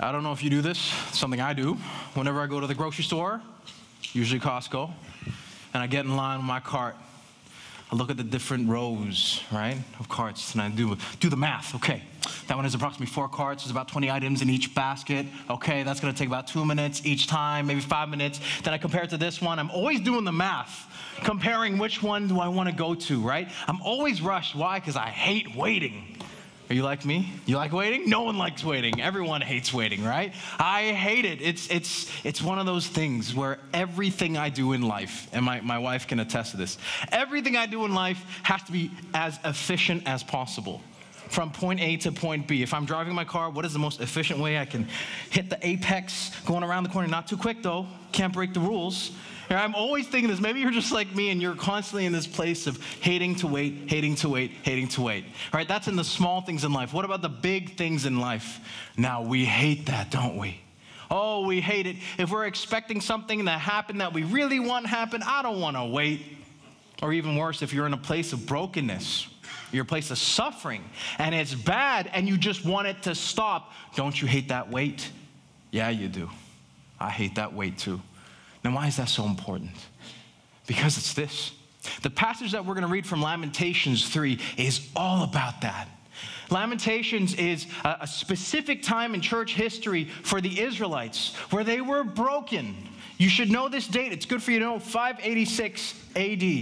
I don't know if you do this, something I do. Whenever I go to the grocery store, usually Costco, and I get in line with my cart, I look at the different rows, right, of carts, and I do the math. Okay, that one has approximately 4 carts. There's about 20 items in each basket. Okay, that's going to take about 2 minutes each time, maybe 5 minutes. Then I compare it to this one. I'm always doing the math, comparing which one do I want to go to, right? I'm always rushed. Why? Because I hate waiting. Are you like me? You like waiting? No one likes waiting. Everyone hates waiting, right? I hate it. It's one of those things where everything I do in life, and my wife can attest to this, everything I do in life has to be as efficient as possible. From point A to point B. If I'm driving my car, what is the most efficient way I can hit the apex going around the corner? Not too quick though. Can't break the rules. And I'm always thinking this. Maybe you're just like me and you're constantly in this place of hating to wait, hating to wait, hating to wait. All right, that's in the small things in life. What about the big things in life? Now, we hate that, don't we? Oh, we hate it. If we're expecting something to happen that we really want to happen, I don't want to wait. Or even worse, if you're in a place of brokenness, you're in a place of suffering, and it's bad, and you just want it to stop, don't you hate that wait? Yeah, you do. I hate that wait too. Now, why is that so important? Because it's this. The passage that we're going to read from Lamentations 3 is all about that. Lamentations is a specific time in church history for the Israelites where they were broken. You should know this date. It's good for you to know, 586 AD.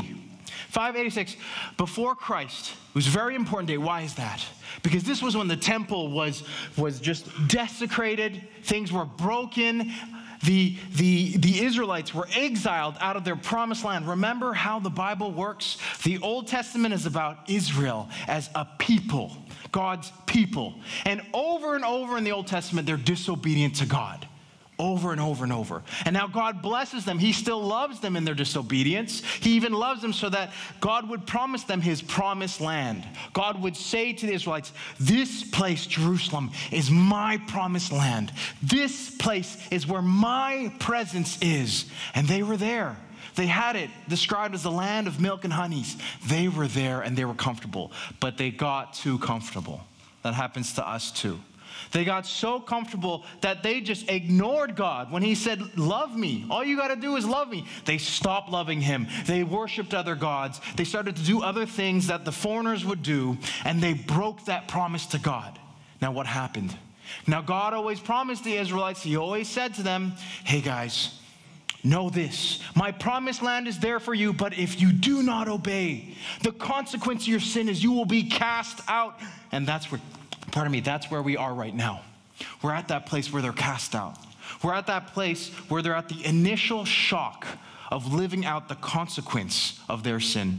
586, before Christ. It was a very important day. Why is that? Because this was when the temple was just desecrated. Things were broken. The Israelites were exiled out of their promised land. Remember how the Bible works? The Old Testament is about Israel as a people, God's people. And over in the Old Testament, they're disobedient to God. Over and over and over. And now God blesses them. He still loves them in their disobedience. He even loves them so that God would promise them his promised land. God would say to the Israelites, this place, Jerusalem, is my promised land. This place is where my presence is. And they were there. They had it described as the land of milk and honeys. They were there and they were comfortable. But they got too comfortable. That happens to us too. They got so comfortable that they just ignored God. When he said, love me, all you got to do is love me. They stopped loving him. They worshiped other gods. They started to do other things that the foreigners would do, and they broke that promise to God. Now what happened? Now God always promised the Israelites, he always said to them, hey guys, know this, my promised land is there for you, but if you do not obey, the consequence of your sin is you will be cast out. And that's where we are right now. We're at that place where they're cast out. We're at that place where they're at the initial shock of living out the consequence of their sin.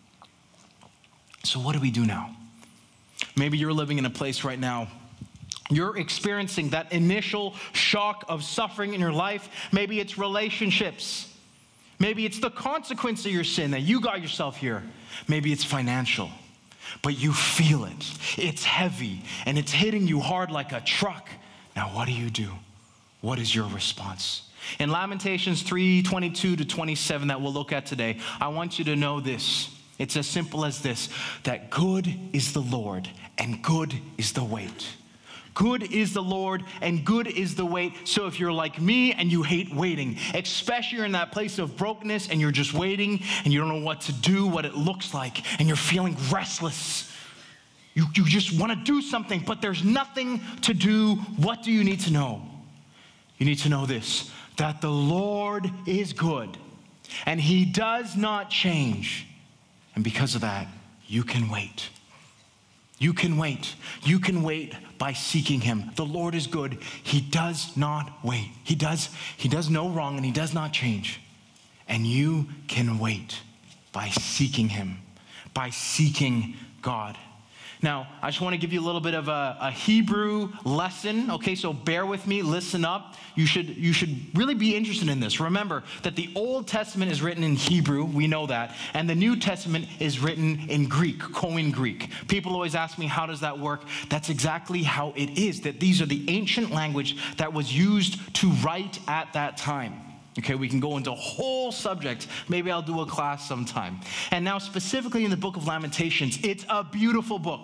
So what do we do now? Maybe you're living in a place right now. You're experiencing that initial shock of suffering in your life. Maybe it's relationships. Maybe it's the consequence of your sin that you got yourself here. Maybe it's financial. But you feel it. It's heavy, and it's hitting you hard like a truck. Now, what do? What is your response? In Lamentations 3:22 to 27 that we'll look at today, I want you to know this. It's as simple as this, that good is the Lord, and good is the wait. Good is the Lord, and good is the wait. So if you're like me and you hate waiting, especially you're in that place of brokenness and you're just waiting and you don't know what to do, what it looks like, and you're feeling restless. You just want to do something, but there's nothing to do. What do you need to know? You need to know this, that the Lord is good, and he does not change. And because of that, you can wait. You can wait. You can wait by seeking him. The Lord is good. He does not wait. He does no wrong, and he does not change. And you can wait by seeking him, by seeking God. Now, I just want to give you a little bit of a Hebrew lesson. Okay, so bear with me, listen up. You should really be interested in this. Remember that the Old Testament is written in Hebrew, we know that, and the New Testament is written in Greek, Koine Greek. People always ask me, how does that work? That's exactly how it is, that these are the ancient language that was used to write at that time. Okay, we can go into a whole subject. Maybe I'll do a class sometime. And now specifically in the book of Lamentations, it's a beautiful book.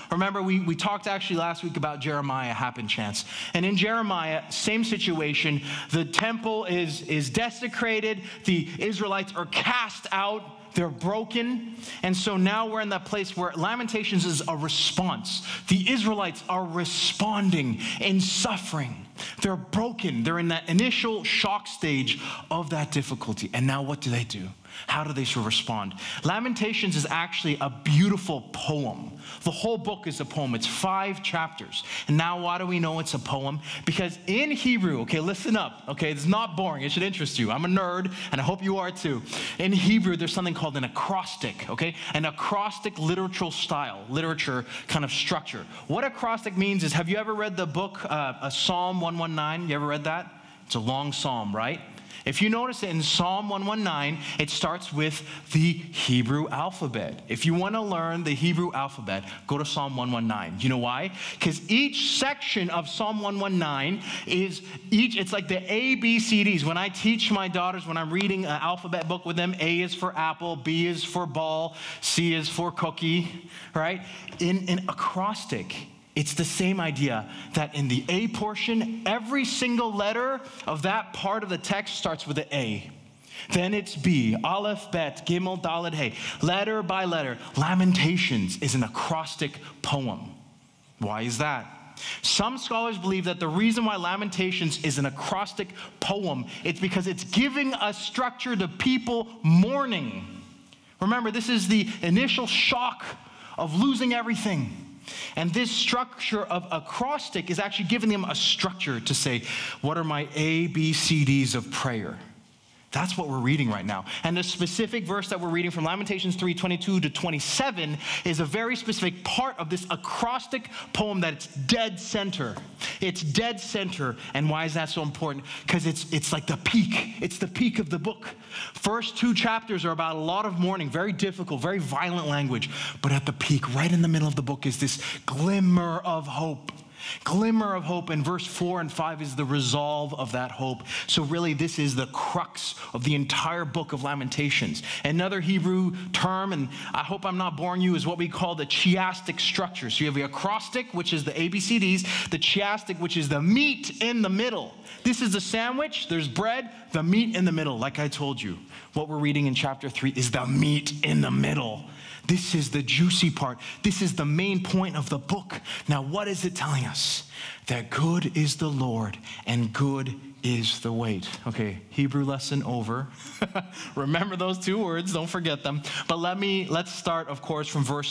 Remember, we talked actually last week about Jeremiah, happenchance. And in Jeremiah, same situation. The temple is desecrated. The Israelites are cast out. They're broken. And so now we're in that place where Lamentations is a response. The Israelites are responding in suffering. They're broken. They're in that initial shock stage of that difficulty. And now what do? How do they respond? Lamentations is actually a beautiful poem. The whole book is a poem. It's 5 chapters. And now why do we know it's a poem? Because in Hebrew, okay, listen up, okay? It's not boring. It should interest you. I'm a nerd, and I hope you are too. In Hebrew, there's something called an acrostic, okay? An acrostic literature kind of structure. What acrostic means is, have you ever read the book, Psalm 119? You ever read that? It's a long psalm, right? If you notice it in Psalm 119, it starts with the Hebrew alphabet. If you want to learn the Hebrew alphabet, go to Psalm 119. You know why? Because each section of Psalm 119 it's like the A, B, C, Ds. When I teach my daughters, when I'm reading an alphabet book with them, A is for apple, B is for ball, C is for cookie, right? In acrostic, it's the same idea that in the A portion, every single letter of that part of the text starts with an A. Then it's B, Aleph, Bet, Gimel, Dalet, Hey. Letter by letter. Lamentations is an acrostic poem. Why is that? Some scholars believe that the reason why Lamentations is an acrostic poem is because it's giving a structure to people mourning. Remember, this is the initial shock of losing everything. And this structure of acrostic is actually giving them a structure to say, what are my A, B, C, Ds of prayer? That's what we're reading right now. And the specific verse that we're reading from Lamentations 3:22 to 27 is a very specific part of this acrostic poem that it's dead center. It's dead center. And why is that so important? Because it's like the peak. It's the peak of the book. First 2 chapters are about a lot of mourning, very difficult, very violent language. But at the peak, right in the middle of the book, is this glimmer of hope. Glimmer of hope, and verse 4 and 5 is the resolve of that hope. So really, this is the crux of the entire book of Lamentations. Another Hebrew term, and I hope I'm not boring you, is what we call the chiastic structure. So you have the acrostic, which is the ABCDs, the chiastic, which is the meat in the middle. This is the sandwich, there's bread, the meat in the middle. Like I told you, what we're reading in chapter 3 is the meat in the middle. This is the juicy part. This is the main point of the book. Now, what is it telling us? That good is the Lord and good is the weight. Okay, Hebrew lesson over. Remember those 2 words, don't forget them. But let's start, of course, from verse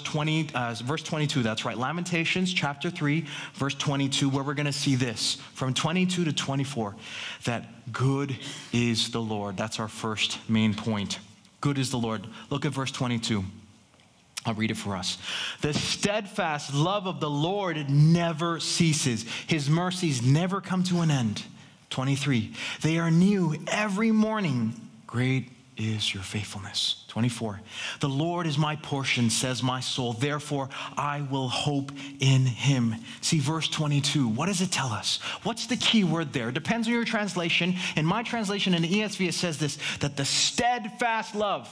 22. That's right, Lamentations chapter 3, verse 22, where we're going to see this from 22 to 24, that good is the Lord. That's our first main point. Good is the Lord. Look at verse 22. I'll read it for us. The steadfast love of the Lord never ceases. His mercies never come to an end. 23. They are new every morning. Great is your faithfulness. 24. The Lord is my portion, says my soul. Therefore, I will hope in him. See, verse 22. What does it tell us? What's the key word there? It depends on your translation. In my translation, in the ESV, it says this, that the steadfast love,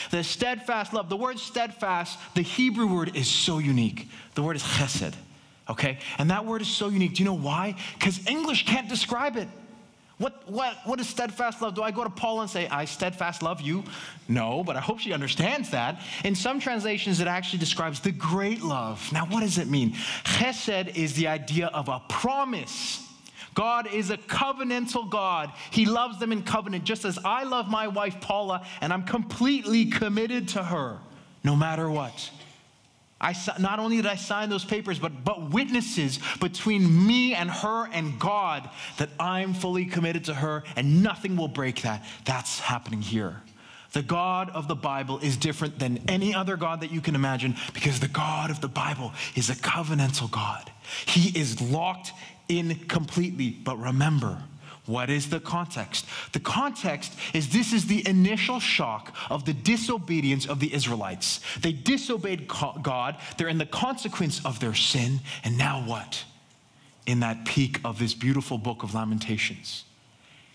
the word steadfast, the Hebrew word is so unique. The word is chesed, okay? And that word is so unique. Do you know why? Because English can't describe it. What is steadfast love? Do I go to Paul and say, I steadfast love you? No, but I hope she understands that. In some translations, it actually describes the great love. Now, what does it mean? Chesed is the idea of a promise. God is a covenantal God. He loves them in covenant, just as I love my wife, Paula, and I'm completely committed to her, no matter what. Not only did I sign those papers, but witnesses between me and her and God that I'm fully committed to her and nothing will break that. That's happening here. The God of the Bible is different than any other God that you can imagine because the God of the Bible is a covenantal God. He is locked in completely. But remember, what is the context? The context is this is the initial shock of the disobedience of the Israelites. They disobeyed God. They're in the consequence of their sin. And now what? In that peak of this beautiful book of Lamentations,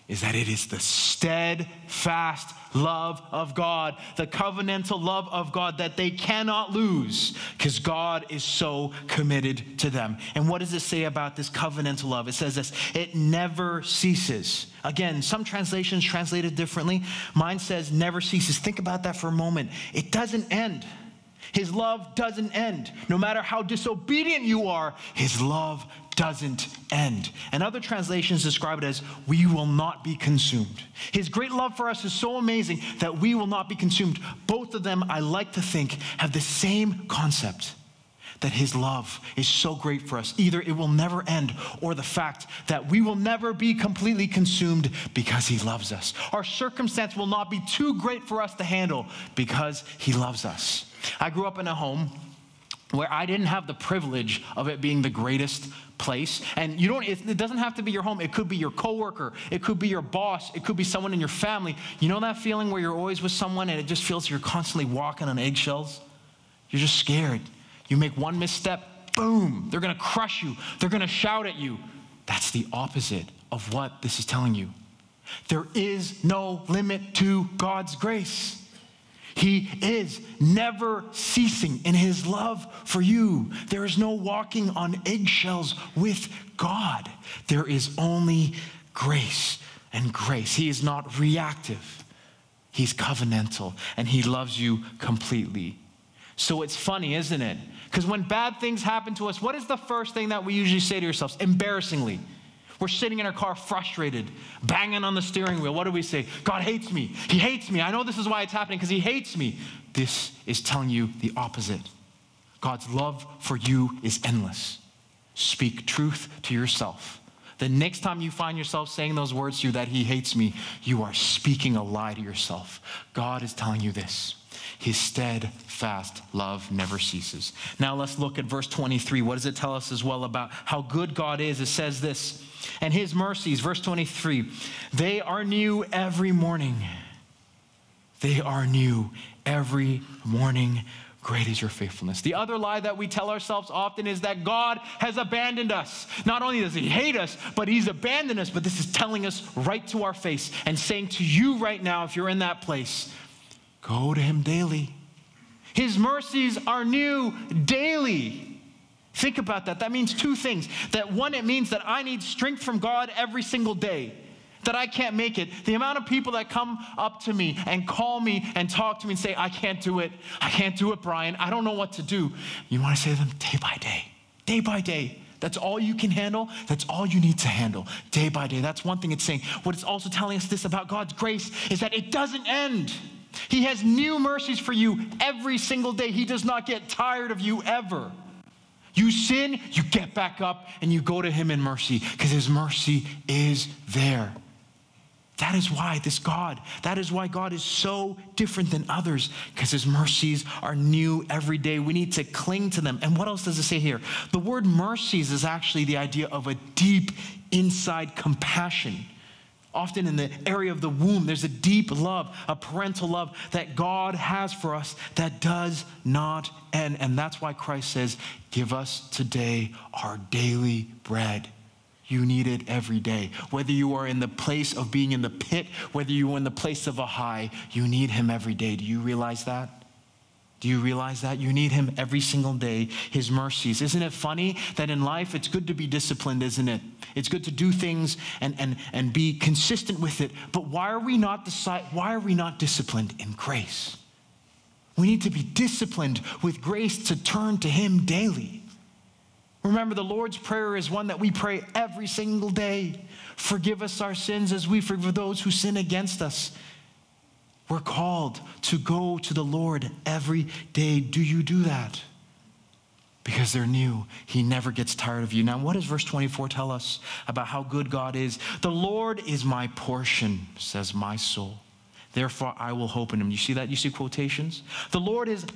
is that it is the steadfast love of God, the covenantal love of God that they cannot lose because God is so committed to them. And what does it say about this covenantal love? It says this, it never ceases. Again, some translations translate it differently. Mine says never ceases. Think about that for a moment. It doesn't end. His love doesn't end. No matter how disobedient you are, his love doesn't end. And other translations describe it as, we will not be consumed. His great love for us is so amazing that we will not be consumed. Both of them, I like to think, have the same concept, that his love is so great for us. Either it will never end, or the fact that we will never be completely consumed because he loves us. Our circumstance will not be too great for us to handle because he loves us. I grew up in a home where I didn't have the privilege of it being the greatest place. And it doesn't have to be your home. It could be your coworker. It could be your boss. It could be someone in your family. You know that feeling where you're always with someone and it just feels you're constantly walking on eggshells? You're just scared. You make one misstep, boom, they're going to crush you. They're going to shout at you. That's the opposite of what this is telling you. There is no limit to God's grace. He is never ceasing in his love for you. There is no walking on eggshells with God. There is only grace and grace. He is not reactive. He's covenantal, and he loves you completely. So it's funny, isn't it? Because when bad things happen to us, what is the first thing that we usually say to ourselves? Embarrassingly. We're sitting in our car frustrated, banging on the steering wheel. What do we say? God hates me. He hates me. I know this is why it's happening, because he hates me. This is telling you the opposite. God's love for you is endless. Speak truth to yourself. The next time you find yourself saying those words to you, that he hates me, you are speaking a lie to yourself. God is telling you this. His steadfast love never ceases. Now let's look at verse 23. What does it tell us as well about how good God is? It says this, and his mercies, verse 23, they are new every morning. They are new every morning. Great is your faithfulness. The other lie that we tell ourselves often is that God has abandoned us. Not only does he hate us, but he's abandoned us. But this is telling us right to our face and saying to you right now, if you're in that place, go to him daily. His mercies are new daily. Think about that. That means two things. That one, it means that I need strength from God every single day, that I can't make it. The amount of people that come up to me and call me and talk to me and say, I can't do it. I can't do it, Brian. I don't know what to do. You want to say to them, day by day, day by day. That's all you can handle. That's all you need to handle day by day. That's one thing it's saying. What it's also telling us this about God's grace is that it doesn't end. He has new mercies for you every single day. He does not get tired of you ever. You sin, you get back up, and you go to him in mercy because his mercy is there. That is why God is so different than others, because his mercies are new every day. We need to cling to them. And what else does it say here? The word mercies is actually the idea of a deep inside compassion. Often in the area of the womb, there's a deep love, a parental love that God has for us that does not end. And that's why Christ says, give us today our daily bread. You need it every day. Whether you are in the place of being in the pit, whether you are in the place of a high, you need him every day. Do you realize that? Do you realize that? You need him every single day, his mercies. Isn't it funny that in life it's good to be disciplined, isn't it? It's good to do things and be consistent with it. But why are we not disciplined in grace? We need to be disciplined with grace to turn to him daily. Remember, the Lord's Prayer is one that we pray every single day. Forgive us our sins as we forgive those who sin against us. We're called to go to the Lord every day. Do you do that? Because they're new. He never gets tired of you. Now, what does verse 24 tell us about how good God is? The Lord is my portion, says my soul. Therefore, I will hope in him. You see that? You see quotations? The Lord is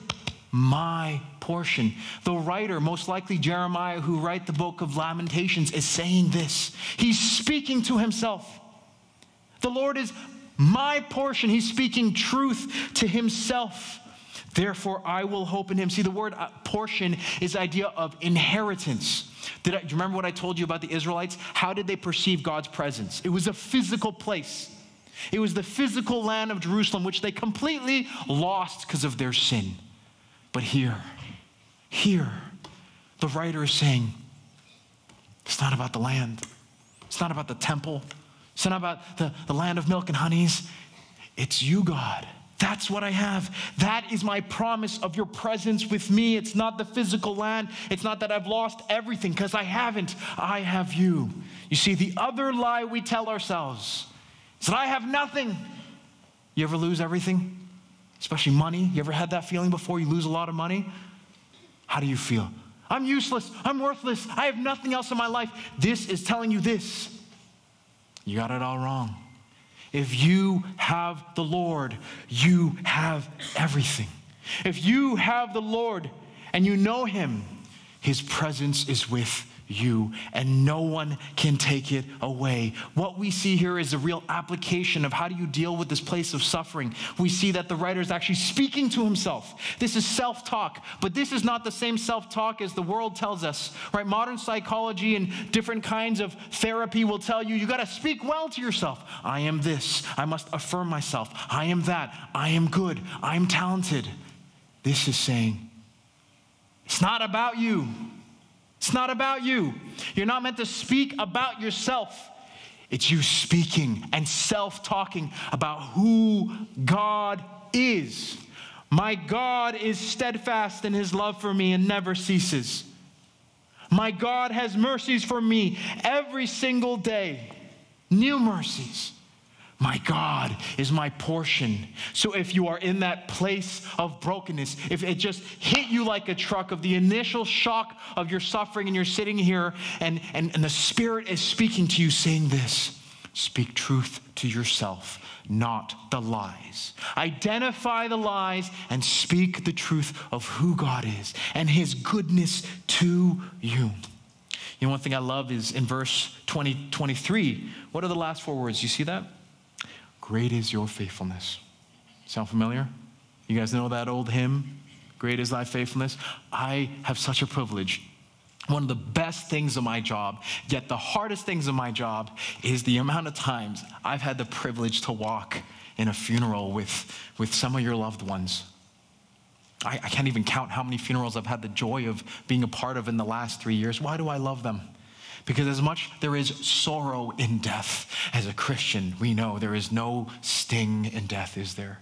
my portion. The writer, most likely Jeremiah, who wrote the book of Lamentations, is saying this. He's speaking to himself. The Lord is my portion. He's speaking truth to himself. Therefore, I will hope in him. See, the word portion is the idea of inheritance. Do you remember what I told you about the Israelites? How did they perceive God's presence? It was a physical place. It was the physical land of Jerusalem, which they completely lost because of their sin. But here, the writer is saying, it's not about the land. It's not about the temple. It's not about the land of milk and honeys. It's you, God. That's what I have. That is my promise of your presence with me. It's not the physical land. It's not that I've lost everything, because I haven't. I have you. You see, the other lie we tell ourselves is that I have nothing. You ever lose everything? Especially money. You ever had that feeling before? You lose a lot of money? How do you feel? I'm useless. I'm worthless. I have nothing else in my life. This is telling you this. You got it all wrong. If you have the Lord, you have everything. If you have the Lord and you know him, his presence is with you, and no one can take it away. What we see here is a real application of how do you deal with this place of suffering. We see that the writer is actually speaking to himself. This is self-talk, but this is not the same self-talk as the world tells us, right? Modern psychology and different kinds of therapy will tell you, you got to speak well to yourself. I am this. I must affirm myself. I am that. I am good. I am talented. This is saying, it's not about you. It's not about you. You're not meant to speak about yourself. It's you speaking and self-talking about who God is. My God is steadfast in his love for me and never ceases. My God has mercies for me every single day. New mercies. My God is my portion. So if you are in that place of brokenness, if it just hit you like a truck of the initial shock of your suffering, and you're sitting here and the Spirit is speaking to you saying this, speak truth to yourself, not the lies. Identify the lies and speak the truth of who God is and his goodness to you. You know, one thing I love is in verse 23. What are the last four words? You see that? Great is your faithfulness. Sound familiar? You guys know that old hymn? Great is thy faithfulness. I have such a privilege. One of the best things of my job, yet the hardest things of my job, is the amount of times I've had the privilege to walk in a funeral with some of your loved ones. I can't even count how many funerals I've had the joy of being a part of in the last 3 years. Why do I love them? Because as much there is sorrow in death, as a Christian, we know there is no sting in death, is there?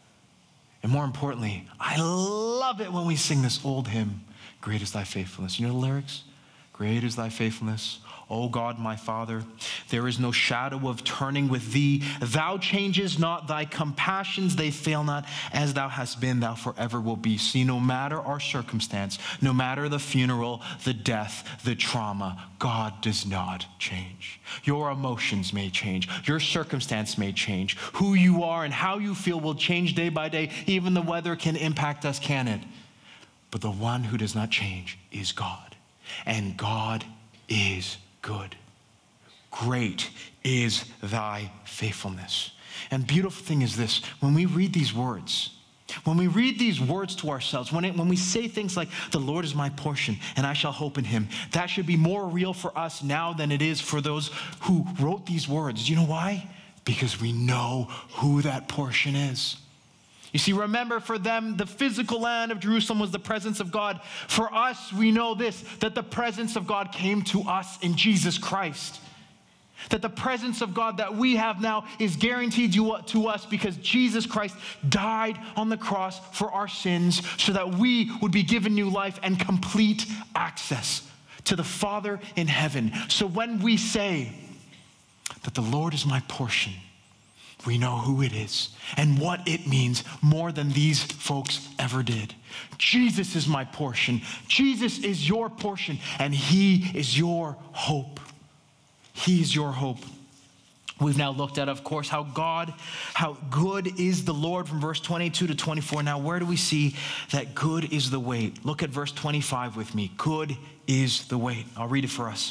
And more importantly, I love it when we sing this old hymn, Great is thy faithfulness. You know the lyrics? Great is thy faithfulness, O God, my Father. There is no shadow of turning with thee. Thou changes not, thy compassions, they fail not. As thou hast been, thou forever will be. See, no matter our circumstance, no matter the funeral, the death, the trauma, God does not change. Your emotions may change. Your circumstance may change. Who you are and how you feel will change day by day. Even the weather can impact us, can it? But the one who does not change is God. And God is good. Great is thy faithfulness. And beautiful thing is this, when we read these words to ourselves, when we say things like, the Lord is my portion and I shall hope in him, that should be more real for us now than it is for those who wrote these words. Do you know why? Because we know who that portion is. You see, remember, for them, the physical land of Jerusalem was the presence of God. For us, we know this, that the presence of God came to us in Jesus Christ. That the presence of God that we have now is guaranteed to us because Jesus Christ died on the cross for our sins so that we would be given new life and complete access to the Father in heaven. So when we say that the Lord is my portion, we know who it is and what it means more than these folks ever did. Jesus is my portion. Jesus is your portion, and he is your hope. He is your hope. We've now looked at, of course, how good is the Lord from verse 22 to 24. Now, where do we see that good is the weight? Look at verse 25 with me. Good is the weight. I'll read it for us.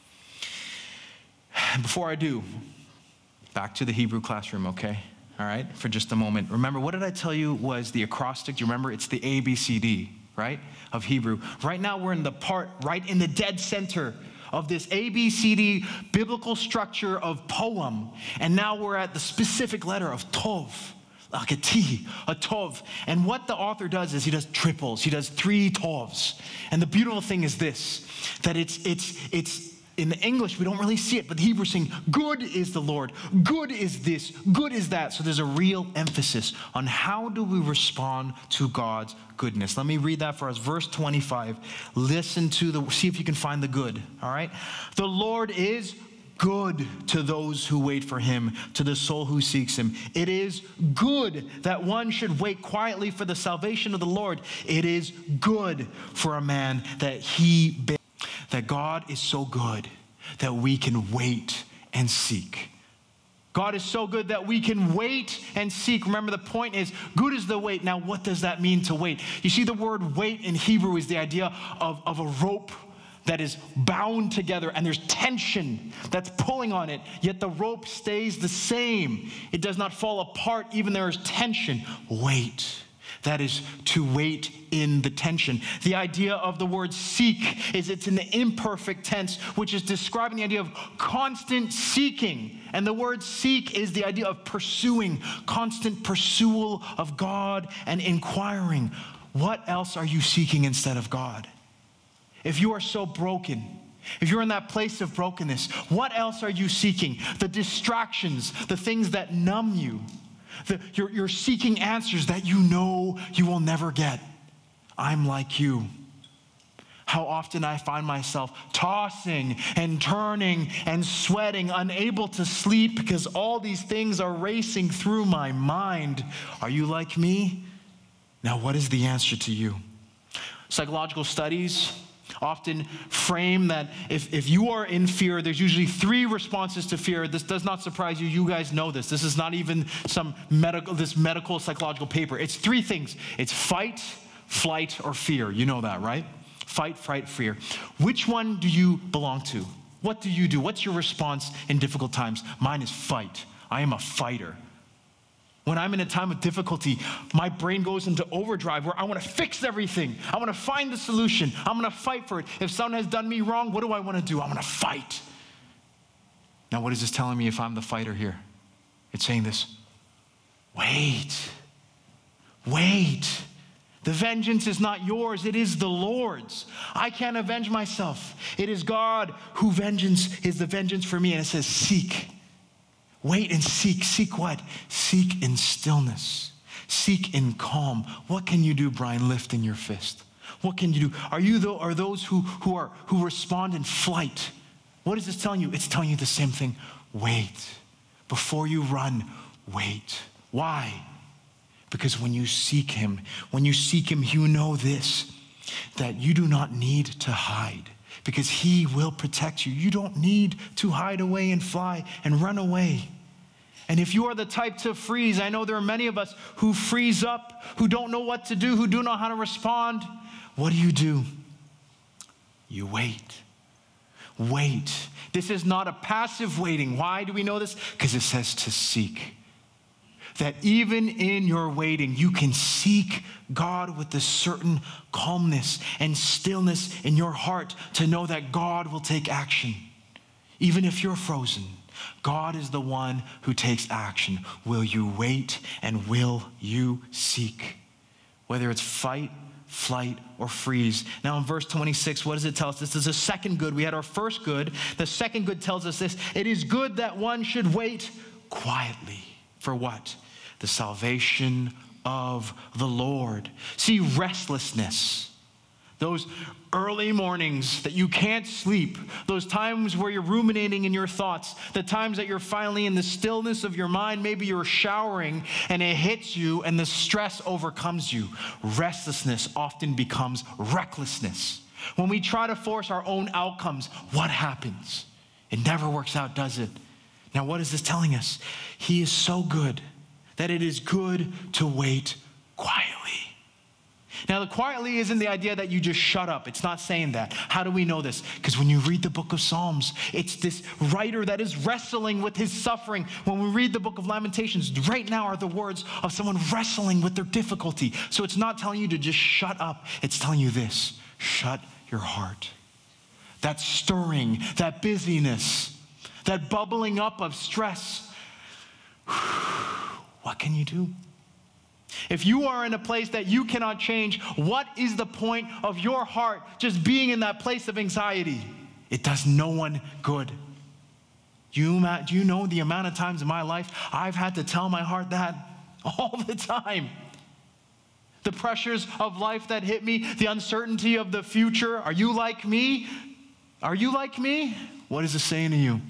Before I do, back to the Hebrew classroom, okay? All right, for just a moment. Remember, what did I tell you was the acrostic? Do you remember? It's the ABCD, right, of Hebrew. Right now we're in the part right in the dead center of this ABCD biblical structure of poem. And now we're at the specific letter of Tov, like a T, a Tov. And what the author does is he does triples. He does 3 Tovs. And the beautiful thing is this, that it's in the English, we don't really see it, but the Hebrew is saying, good is the Lord, good is this, good is that. So there's a real emphasis on how do we respond to God's goodness. Let me read that for us. Verse 25. Listen to see if you can find the good, all right? The Lord is good to those who wait for him, to the soul who seeks him. It is good that one should wait quietly for the salvation of the Lord. It is good for a man that God is so good that we can wait and seek. God is so good that we can wait and seek. Remember, the point is, good is the wait. Now, what does that mean to wait? You see, the word wait in Hebrew is the idea of a rope that is bound together and there's tension that's pulling on it, yet the rope stays the same. It does not fall apart, even there is tension. Wait. That is to wait in the tension. The idea of the word seek is it's in the imperfect tense, which is describing the idea of constant seeking. And the word seek is the idea of pursuing, constant pursual of God and inquiring. What else are you seeking instead of God? If you are so broken, if you're in that place of brokenness, what else are you seeking? The distractions, the things that numb you. You're seeking answers that you know you will never get. I'm like you. How often I find myself tossing and turning and sweating, unable to sleep because all these things are racing through my mind. Are you like me? Now, what is the answer to you? Psychological studies often frame that if you are in fear, there's usually 3 responses to fear. This does not surprise you. You guys know this. This is not even some medical psychological paper. It's 3 things. It's fight, flight, or fear. You know that, right? Fight, fright, fear. Which one do you belong to? What do you do? What's your response in difficult times? Mine is fight. I am a fighter. When I'm in a time of difficulty, my brain goes into overdrive where I want to fix everything. I want to find the solution. I'm going to fight for it. If someone has done me wrong, what do I want to do? I'm going to fight. Now, what is this telling me if I'm the fighter here? It's saying this: wait. Wait. The vengeance is not yours. It is the Lord's. I can't avenge myself. It is God who is the vengeance for me. And it says, seek. Wait and seek. Seek what? Seek in stillness. Seek in calm. What can you do, Brian, lifting your fist? What can you do? Are those who respond in flight? What is this telling you? It's telling you the same thing. Wait. Before you run, wait. Why? Because when you seek him, you know this, that you do not need to hide. Because he will protect you. You don't need to hide away and fly and run away. And if you are the type to freeze, I know there are many of us who freeze up, who don't know what to do, who don't know how to respond. What do? You wait. Wait. This is not a passive waiting. Why do we know this? Because it says to seek. That even in your waiting, you can seek God with a certain calmness and stillness in your heart to know that God will take action. Even if you're frozen, God is the one who takes action. Will you wait and will you seek? Whether it's fight, flight, or freeze. Now in verse 26, what does it tell us? This is a second good. We had our first good. The second good tells us this: it is good that one should wait quietly. For what? The salvation of the Lord. See, restlessness, those early mornings that you can't sleep, those times where you're ruminating in your thoughts, the times that you're finally in the stillness of your mind, maybe you're showering and it hits you and the stress overcomes you. Restlessness often becomes recklessness. When we try to force our own outcomes, what happens? It never works out, does it? Now, what is this telling us? He is so good that it is good to wait quietly. Now, the quietly isn't the idea that you just shut up. It's not saying that. How do we know this? Because when you read the book of Psalms, it's this writer that is wrestling with his suffering. When we read the book of Lamentations, right now are the words of someone wrestling with their difficulty. So it's not telling you to just shut up. It's telling you this: shut your heart. That stirring, that busyness, that bubbling up of stress. What can you do? If you are in a place that you cannot change, what is the point of your heart just being in that place of anxiety? It does no one good. Do you know the amount of times in my life I've had to tell my heart that all the time? The pressures of life that hit me, the uncertainty of the future. Are you like me? Are you like me? What is it saying to you?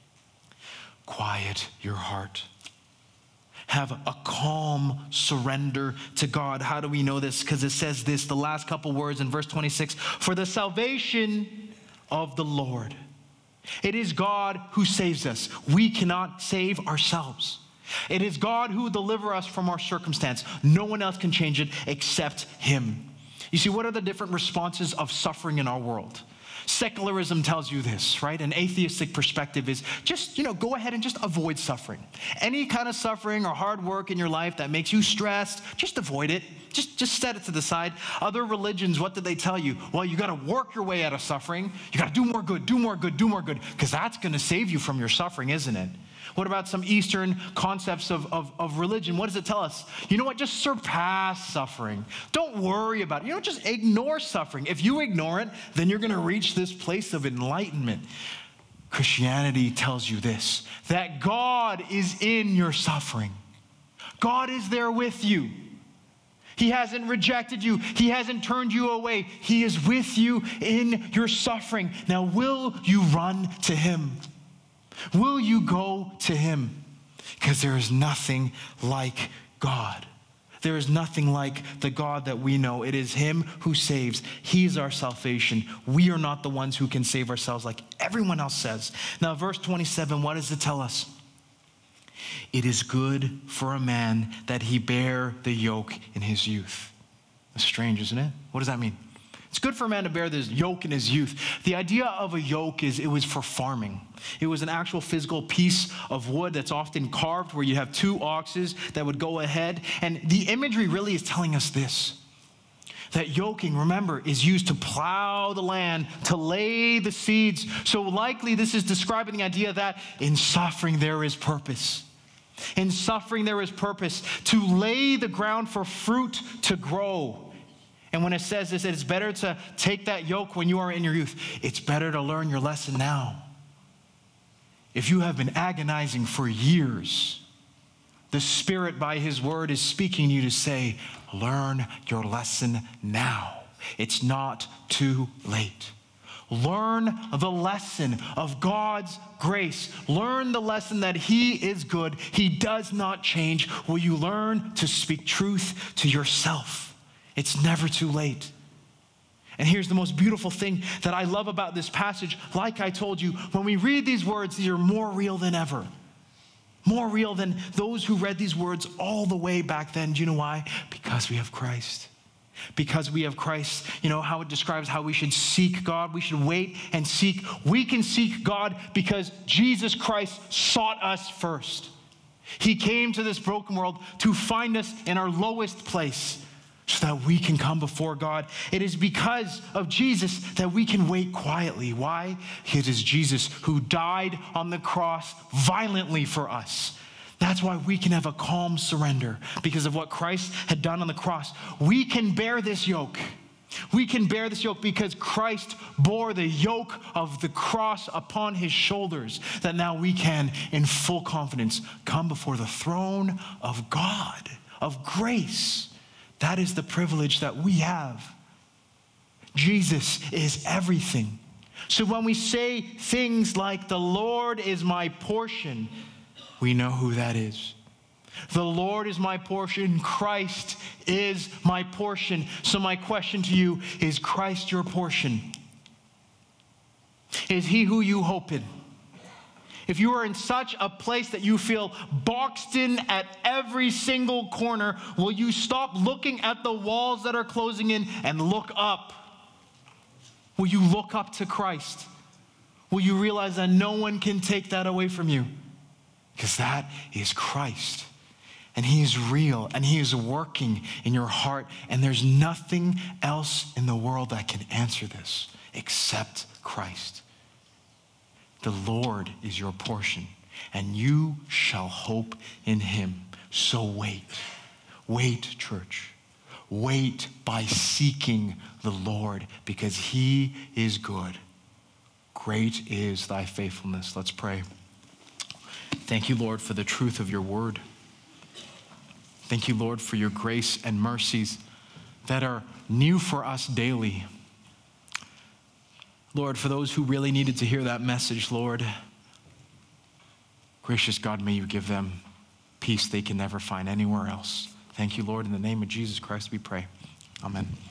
Quiet your heart. Have a calm surrender to God. How do we know this? Because it says this, the last couple words in verse 26, for the salvation of the Lord. It is God who saves us. We cannot save ourselves. It is God who will deliver us from our circumstance. No one else can change it except him. You see, what are the different responses of suffering in our world? Secularism tells you this, right? An atheistic perspective is just, go ahead and just avoid suffering. Any kind of suffering or hard work in your life that makes you stressed, just avoid it. Just set it to the side. Other religions, what did they tell you? Well, you got to work your way out of suffering. You got to do more good, because that's going to save you from your suffering, isn't it? What about some Eastern concepts of religion? What does it tell us? You know what? Just surpass suffering. Don't worry about it. Just ignore suffering. If you ignore it, then you're going to reach this place of enlightenment. Christianity tells you this, that God is in your suffering. God is there with you. He hasn't rejected you. He hasn't turned you away. He is with you in your suffering. Now, will you run to him? Will you go to him? Because there is nothing like God. There is nothing like the God that we know. It is him who saves. He is our salvation. We are not the ones who can save ourselves like everyone else says. Now, verse 27, what does it tell us? It is good for a man that he bear the yoke in his youth. That's strange, isn't it? What does that mean? It's good for a man to bear this yoke in his youth. The idea of a yoke is it was for farming. It was an actual physical piece of wood that's often carved where you have two oxes that would go ahead. And the imagery really is telling us this, that yoking, remember, is used to plow the land, to lay the seeds. So likely this is describing the idea that in suffering there is purpose. In suffering there is purpose, to lay the ground for fruit to grow. And when it says this, it's better to take that yoke when you are in your youth. It's better to learn your lesson now. If you have been agonizing for years, the Spirit by his word is speaking to you to say, learn your lesson now. It's not too late. Learn the lesson of God's grace. Learn the lesson that he is good. He does not change. Will you learn to speak truth to yourself? It's never too late. And here's the most beautiful thing that I love about this passage. Like I told you, when we read these words, these are more real than ever. More real than those who read these words all the way back then. Do you know why? Because we have Christ. Because we have Christ, how it describes how we should seek God. We should wait and seek. We can seek God because Jesus Christ sought us first. He came to this broken world to find us in our lowest place, so that we can come before God. It is because of Jesus that we can wait quietly. Why? It is Jesus who died on the cross violently for us. That's why we can have a calm surrender, because of what Christ had done on the cross. We can bear this yoke. We can bear this yoke because Christ bore the yoke of the cross upon his shoulders, that now we can, in full confidence, come before the throne of God, of grace. That is the privilege that we have. Jesus is everything. So when we say things like, the Lord is my portion, we know who that is. The Lord is my portion. Christ is my portion. So my question to you, is Christ your portion? Is he who you hope in? if you are in such a place that you feel boxed in at every single corner, will you stop looking at the walls that are closing in and look up? Will you look up to Christ? Will you realize that no one can take that away from you? Because that is Christ. And he is real, and he is working in your heart, and there's nothing else in the world that can answer this except Christ. The Lord is your portion, and you shall hope in him. So wait. Wait, church. Wait by seeking the Lord, because he is good. Great is thy faithfulness. Let's pray. Thank you, Lord, for the truth of your word. Thank you, Lord, for your grace and mercies that are new for us daily. Lord, for those who really needed to hear that message, Lord, gracious God, may you give them peace they can never find anywhere else. Thank you, Lord. In the name of Jesus Christ, we pray. Amen.